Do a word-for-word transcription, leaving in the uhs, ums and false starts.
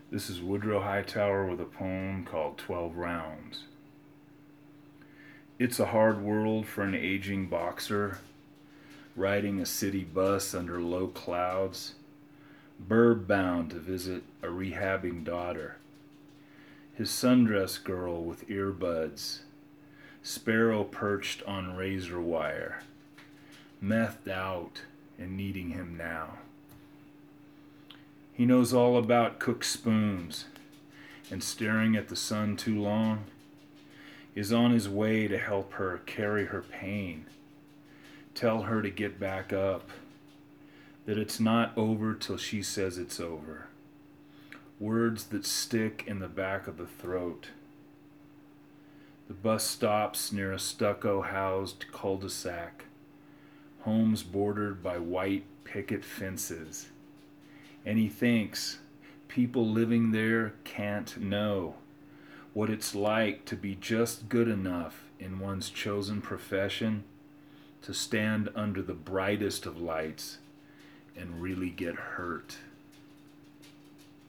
This is Woodrow Hightower with a poem called twelve Rounds. It's a hard world for an aging boxer, riding a city bus under low clouds, burb bound to visit a rehabbing daughter. His sundress girl with earbuds, sparrow perched on razor wire, methed out and needing him now. He knows all about cooked spoons, and staring at the sun too long, is on his way to help her carry her pain, tell her to get back up, that it's not over till she says it's over. Words that stick in the back of the throat. The bus stops near a stucco-housed cul-de-sac, homes bordered by white picket fences. And he thinks people living there can't know what it's like to be just good enough in one's chosen profession to stand under the brightest of lights and really get hurt.